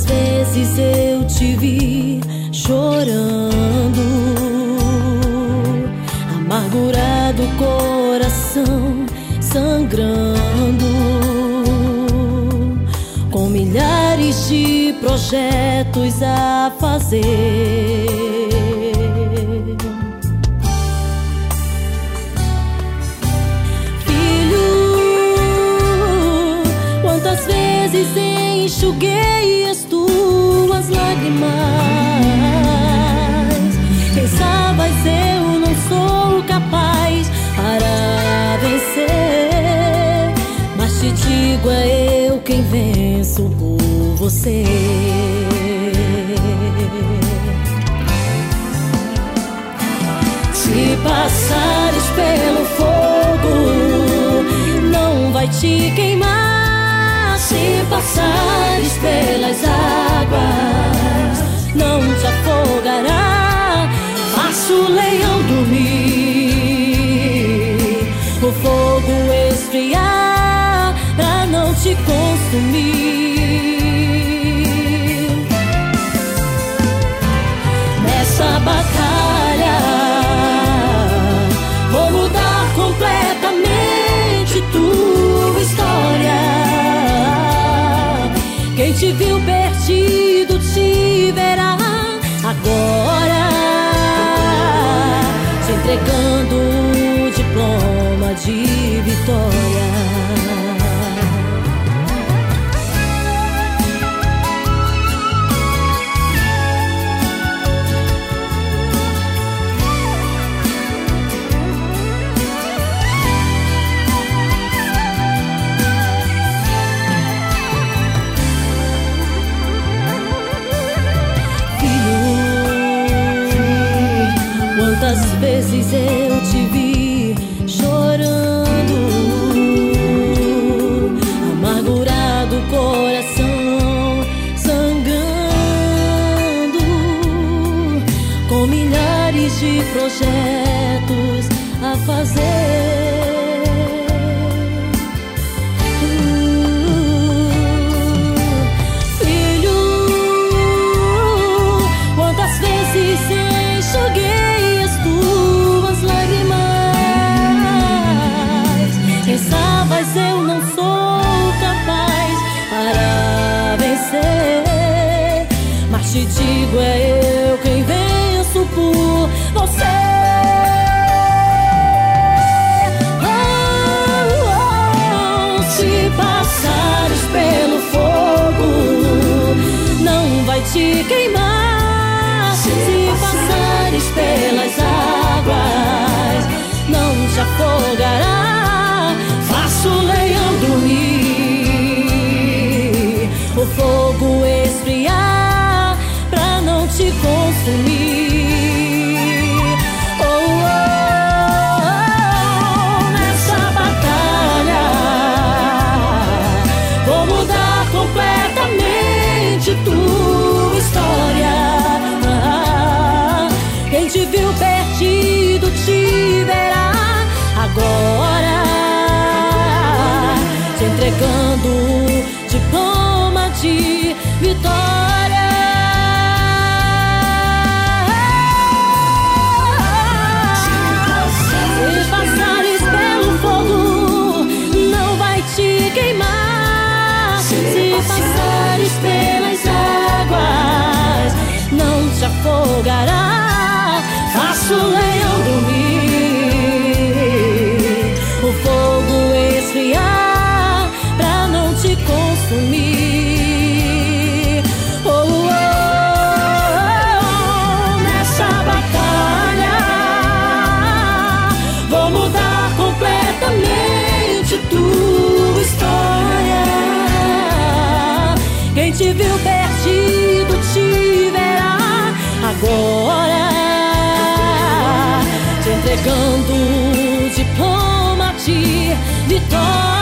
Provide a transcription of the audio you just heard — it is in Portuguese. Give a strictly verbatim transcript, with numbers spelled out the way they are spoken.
Quantas vezes eu te vi chorando, amargurado, coração sangrando, com milhares de projetos a fazer. Enxuguei as tuas lágrimas. Quem sabe eu não sou capaz para vencer, mas te digo, é eu quem venço por você. Se passares pelo fogo, não vai te queimar. Se passares pelas águas, não te afogará. Faça o leão dormir, o fogo esfriar, pra não te consumir. Nessa batalha vou mudar completamente tua história. Quem te viu perdido te verá agora, te entregando o diploma de vitória. Quantas vezes eu te vi chorando, amargurado, coração sangrando, com milhares de projetos a fazer. Filho, quantas vezes enxuguei mas eu não sou capaz para vencer, mas te digo, é eu quem venço por você. Oh, oh, se passares pelo fogo, não vai te queimar. Se passares pelas águas, não te afogará. Faça o leão dormir, o fogo esfriar, pra não te consumir. Oh, oh, oh, nessa batalha vou mudar completamente tua história. Quem te viu perdido te verá agora, te entregando o diploma de vitória. Se passares pelo fogo, não vai te queimar. Se passares pelas águas, não te afogará. Faça o leão dormir, o fogo esfriar, consumir. Oh, oh, oh, nessa batalha vou mudar completamente tua história. Quem te viu perdido te verá agora, te entregando o diploma de vitória.